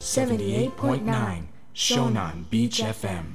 78.9 Shonan Beach FM。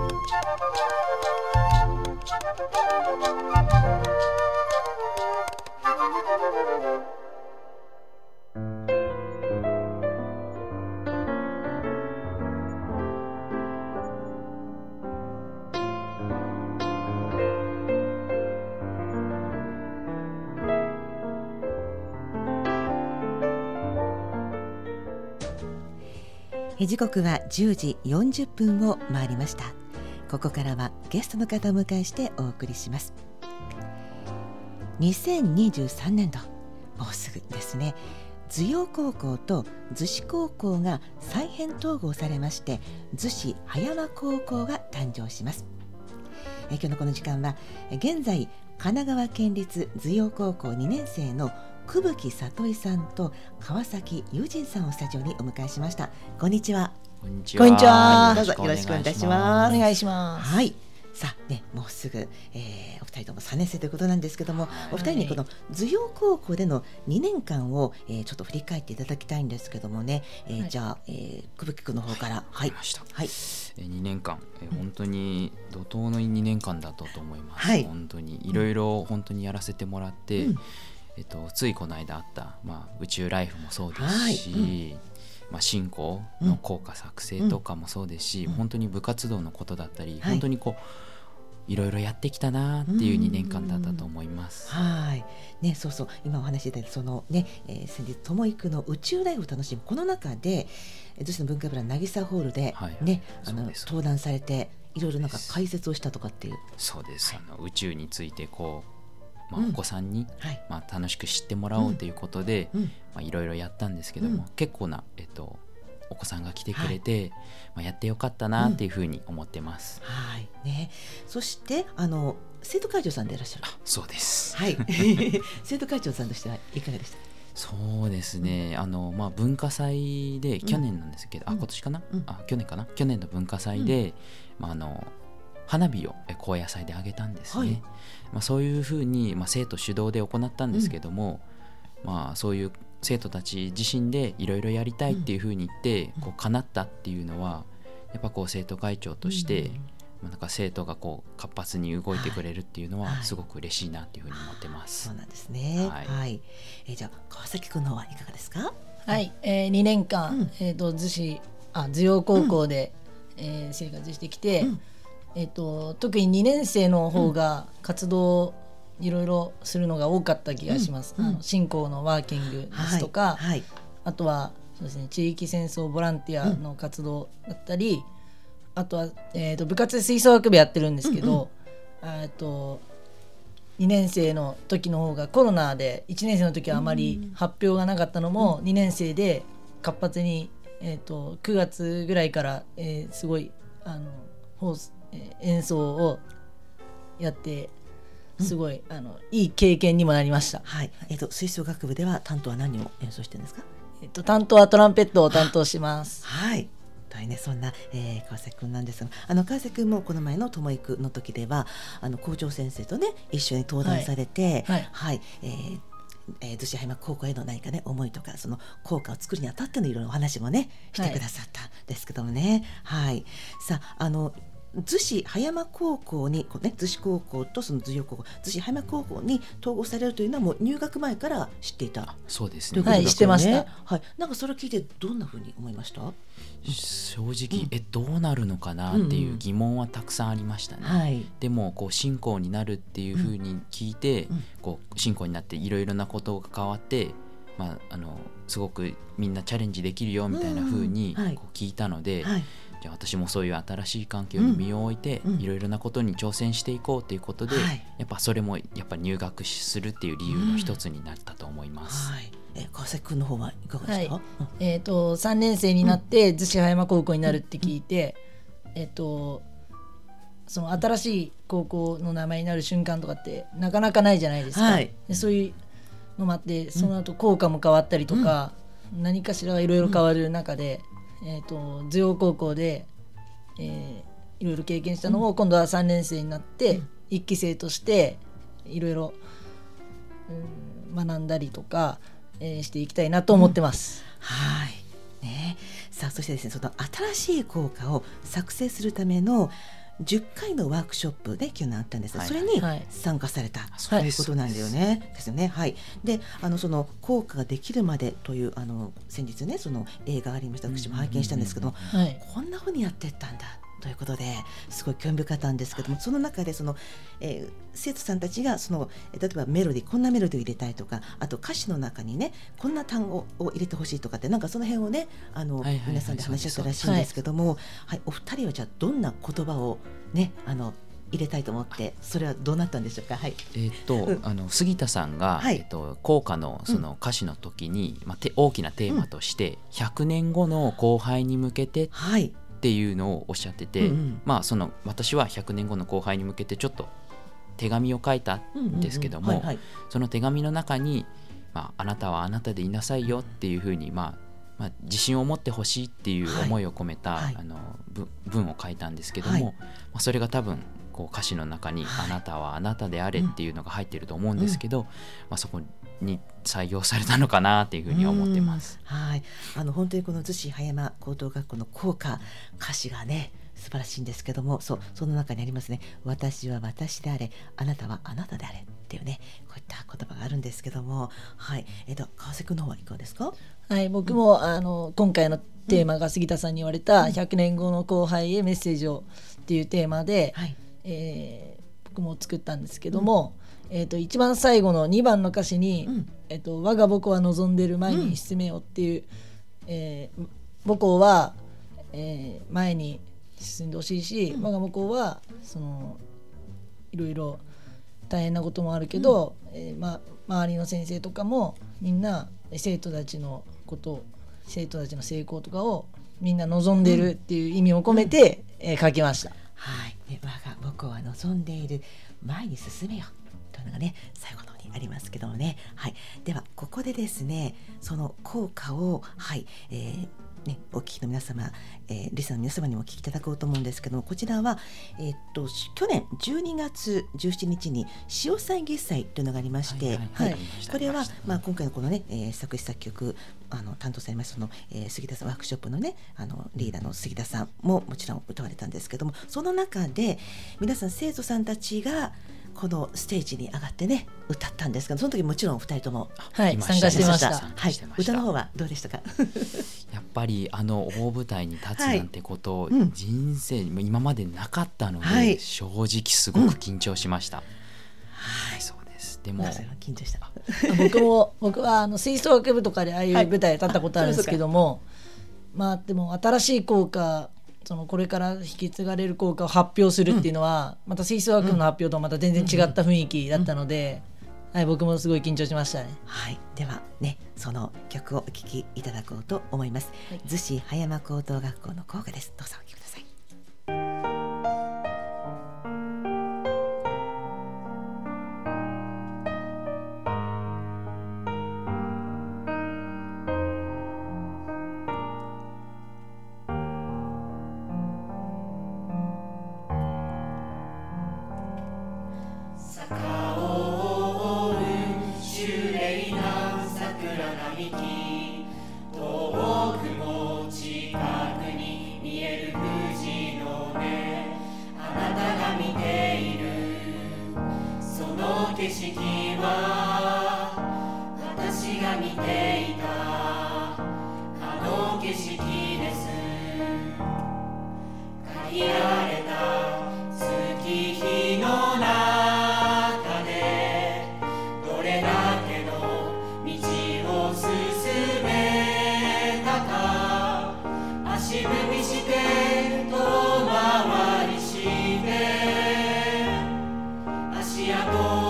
時刻は10時40分を回りました。ここからはゲストの方を迎えしてお送りします。2023年度もうすぐですね。図陽高校と逗子高校が再編統合されまして、逗子葉山高校が誕生します。今日のこの時間は現在神奈川県立図陽高校2年生の久吹里井さんと川崎友人さんをスタジオにお迎えしました。こんにちは。 こんにちは。 どうぞよろしくお願いいたします。 お願いします。 はい。さあね、もうすぐ、お二人とも3年生ということなんですけども、お二人にこの図陽高校での2年間を、ちょっと振り返っていただきたいんですけどもね、じゃあ、久吹君の方から。 はい。はい。2年間、本当に怒涛の2年間だったと思います。はい、本当にいろいろ本当にやらせてもらって、ついこの間あった、宇宙ライフもそうですし、信仰の効果作成とかもそうですし、本当に部活動のことだったり、本当にこういろいろやってきたなっていう2年間だったと思います。 はいね、そうそう、今お話しいただいたそのね、先日ともいくの宇宙ライフを楽しむこの中で逗子の文化ブラ渚ホールでね、登壇されていろいろなんか解説をしたとかっていう。 そうです、宇宙についてこうお子さんに、楽しく知ってもらおうということでいろいろやったんですけども、結構な、お子さんが来てくれて、やってよかったなっていうふうに思ってます。 はいね、そして生徒会長さんでいらっしゃる。 そうです、 はい、生徒会長さんとしてはいかがでした？ そうですね、文化祭で去年なんですけど、今年かな、去年かな、去年の文化祭で、花火を高野祭であげたんですね。そういうふうに、生徒主導で行ったんですけども、そういう生徒たち自身でいろいろやりたいっていうふうに言って、こう叶ったっていうのはやっぱこう生徒会長として、なんか生徒がこう活発に動いてくれるっていうのはすごく嬉しいなっていうふうに思ってます。 そうなんですね。はい。じゃあ川崎君の方はいかがですか？ はい、2年間、図陽高校で、生活してきて、特に2年生の方が活動いろいろするのが多かった気がします。信仰のワーキングですとか、あとはそうですね、地域戦争ボランティアの活動だったり、あとは、部活で吹奏楽部やってるんですけど、2年生の時の方がコロナで1年生の時はあまり発表がなかったのも、2年生で活発に、9月ぐらいから、すごい演奏をやってすごい、いい経験にもなりました。 はい。吹奏楽部では担当は何を演奏してるんですか？ 担当はトランペットを担当します。 はい。ね、そんな、川崎くんなんですが、川崎くんもこの前のともいくの時では校長先生とね一緒に登壇されて、逗子葉山高校への何かね思いとかその校歌を作るにあたってのいろいろお話もねしてくださったんですけどもね。はい。さあ逗子葉山高校に逗子高校とその図陽高校、逗子葉山高校に統合されるというのはもう入学前から知っていた。 そうですね。 はい、知ってました。 はい。なんかそれを聞いてどんなふうに思いました？ 正直、どうなるのかなっていう疑問はたくさんありましたね。でもこう信仰になるっていうふうに聞いて、こう信仰になっていろいろなことが変わって、すごくみんなチャレンジできるよみたいなふうにこう聞いたので、じゃあ私もそういう新しい環境に身を置いていろいろなことに挑戦していこうということで、やっぱそれもやっぱ入学するっていう理由の一つになったと思います。 川崎君の方はいかがですか ？3年生になって逗子葉山高校になるって聞いて、その新しい高校の名前になる瞬間とかってなかなかないじゃないですか。でそういうのもあって、その後校歌も変わったりとか、何かしらがいろいろ変わる中で、図陽高校で、いろいろ経験したのを今度は3年生になって1期生としていろいろ学んだりとか、していきたいなと思ってます。 はいね。 さあそしてですね、その新しい校歌を作成するための10回のワークショップで去年あったんですが、 はい、 それに参加された、ということなんだよね。ですよね。はい。で、その校歌ができるまでという先日ね、その映画がありました。私も拝見したんですけども、こんな風にやってったんだということですごい興味深かったんですけども、その中でその、生徒さんたちがその例えばメロディー、こんなメロディーを入れたいとか、あと歌詞の中にねこんな単語を入れてほしいとかって、なんかその辺をね皆さんで話し合ったらしいんですけども、はい、お二人はじゃあどんな言葉をね入れたいと思って、それはどうなったんでしょうか。はい。 杉田さんが、校歌のその歌詞の時に、大きなテーマとして、100年後の後輩に向けてっていうのをおっしゃってて、その私は100年後の後輩に向けてちょっと手紙を書いたんですけども、その手紙の中に、あなたはあなたでいなさいよっていうふうに、自信を持ってほしいっていう思いを込めた、文を書いたんですけども、それが多分こう歌詞の中に、あなたはあなたであれっていうのが入ってると思うんですけど、そこに採用されたのかなっていうふうに思ってます。 はい。本当にこの逗子葉山高等学校の校歌、歌詞がね素晴らしいんですけども、その中にありますね、私は私であれ、あなたはあなたであれっていうね、こういった言葉があるんですけども、はい。川瀬君の方はいかがですか。 はい、僕も、今回のテーマが杉田さんに言われた100年後の後輩へメッセージをっていうテーマで、僕も作ったんですけども、一番最後の2番の歌詞に、我が母校は望んでる前に進めよっていう、母校は、前に進んでほしいし、我が母校はそのいろいろ大変なこともあるけど、周りの先生とかもみんな生徒たちのことを、生徒たちの成功とかをみんな望んでるっていう意味を込めて、書きました。 はい。我が母校は望んでいる、前に進めよというのがね最後の方にありますけどもね。はい。ではここでですね、その校歌をお聞きの皆様、リスナーの皆様にもお聞きいただこうと思うんですけども、こちらは、去年12月17日に潮祭月祭というのがありまして、これは、今回のこのね、作詞作曲担当されますその、杉田さん、ワークショップのねリーダーの杉田さんももちろん歌われたんですけども、その中で皆さん生徒さんたちがこのステージに上がってね歌ったんですが、その時もちろんお二人とも、 参加してました。 はい。歌の方はどうでしたか。 やっぱり大舞台に立つなんてこと、人生今までなかったので、正直すごく緊張しました。そうです。でも緊張した。 僕は吹奏楽部とかでああいう舞台立ったことあるんですけども、でも新しい校歌、そのこれから引き継がれる校歌を発表するっていうのは、また吹奏楽部の発表とはまた全然違った雰囲気だったので、僕もすごい緊張しましたね。 はい。ではね、その曲をお聴きいただこうと思います。逗子葉山高等学校の校歌です。どうぞお聴きください。 景色は私が見ていたあの景色です。限られた月日の中でどれだけの道を進めたか、足踏みして遠回りして足跡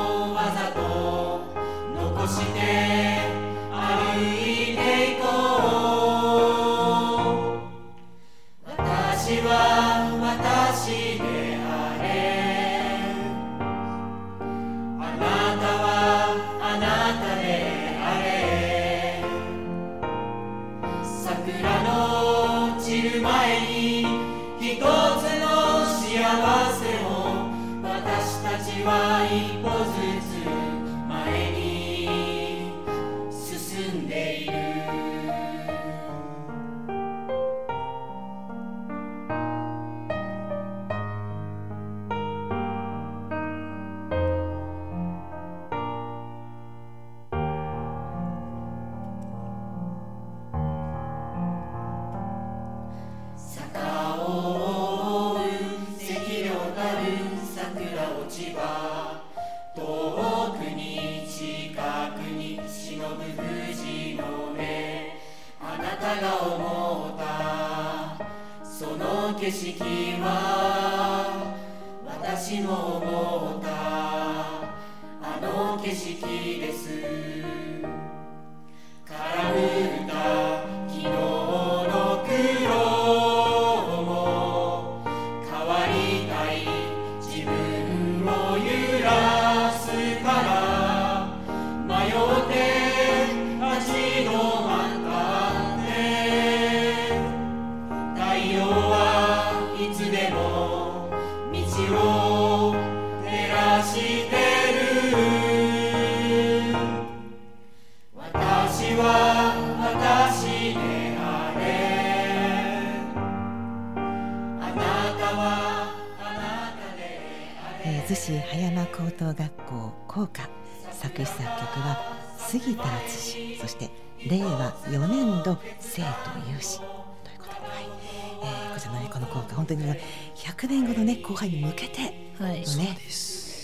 残して歩いていこう。私は景色は私も思ったあの景色です。空振った昨日の苦労も変わりたい自分を揺らすから迷って立ち止まったって太陽はいつでも道を照らしてる。私は私であれあなたはあなたであれ。 逗子葉山高等学校校歌作詞作曲は杉田敦、そして令和4年度生徒有志ということで、こちらのねこの校歌本当に100年後のね後輩に向けてのね、 そうです。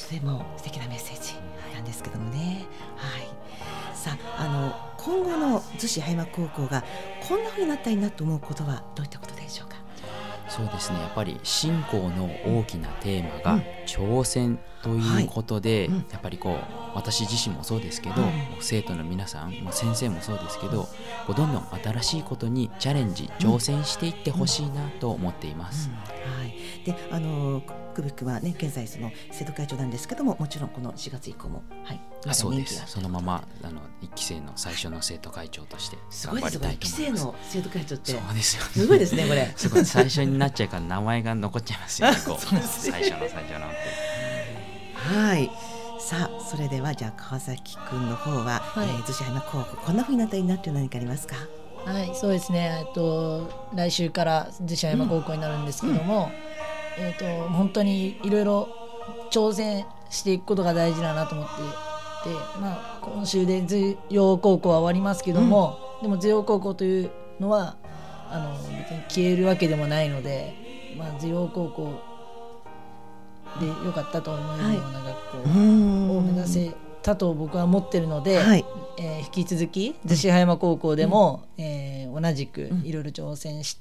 それも素敵なメッセージなんですけどもね。はい。さあ今後の逗子葉山高校がこんな風になったらいいなと思うことはどういったことでしょうか。 そうですね、やっぱり新校の大きなテーマが挑戦ということで、やっぱりこう私自身もそうですけど、生徒の皆さん、先生もそうですけど、こうどんどん新しいことにチャレンジ挑戦していってほしいなと思っています。 はい。で久保君はね現在その生徒会長なんですけども、もちろんこの4月以降もそうです。そのまま1期生の最初の生徒会長として頑張りたいと思います。 1期生の生徒会長ってそうですよね。 すごいですねこれ。 すごい最初になっちゃうから名前が残っちゃいますよね。こうそうですね最初のって。 はい。さあそれではじゃあ川崎くんの方は、逗子葉山高校こんな風になったらいいなっていうのは何かありますか。 はい、そうですね。来週から逗子葉山高校になるんですけども、本当にいろいろ挑戦していくことが大事だなと思っていて、今週で頭陽高校は終わりますけども、でも頭陽高校というのは別に消えるわけでもないので、頭陽高校で良かったと思えるような学校を目指せたと僕は思ってるので、引き続き逗子葉山高校でも、同じくいろいろ挑戦して、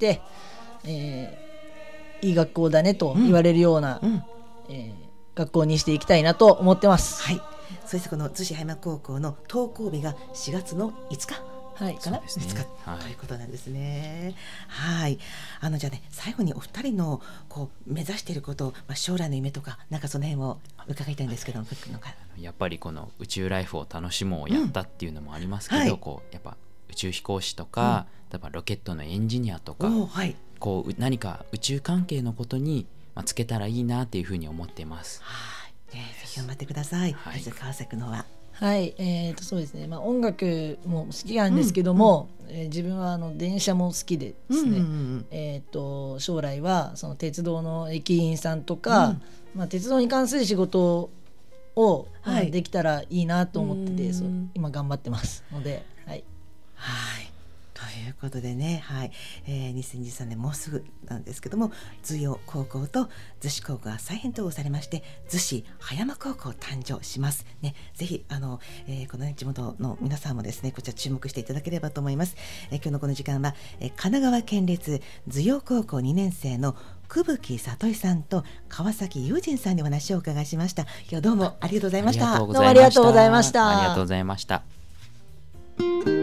いい学校だねと言われるような、学校にしていきたいなと思ってます。 はい。そしてこの逗子葉山高校の登校日が4月の5日かな、5日ということなんですね。はい。じゃあね最後にお二人のこう目指していること、将来の夢とかなんかその辺を伺いたいんですけど、 やっぱりこの宇宙ライフを楽しもうやったっていうのもありますけど、こうやっぱ宇宙飛行士とか、例えばロケットのエンジニアとか、こう何か宇宙関係のことにつけたらいいなっていうふうに思っています。 はい。ぜひ頑張ってください。まず川崎のは。 はい、そうですね、音楽も好きなんですけども、自分は電車も好きでですね、将来はその鉄道の駅員さんとか、鉄道に関する仕事を、できたらいいなと思ってて、今頑張ってますので、はい。 ということでね、2023年もうすぐなんですけども、頭陽高校と逗子高校が再編統合されまして逗子葉山高校誕生しますね。ぜひこの、ね、地元の皆さんもですねこちら注目していただければと思います。今日のこの時間は、神奈川県立頭陽高校2年生の久吹聡さんと川崎雄仁さんにお話をお伺いしました。今日どうもありがとうございました。 どうもありがとうございました。 ありがとうございました。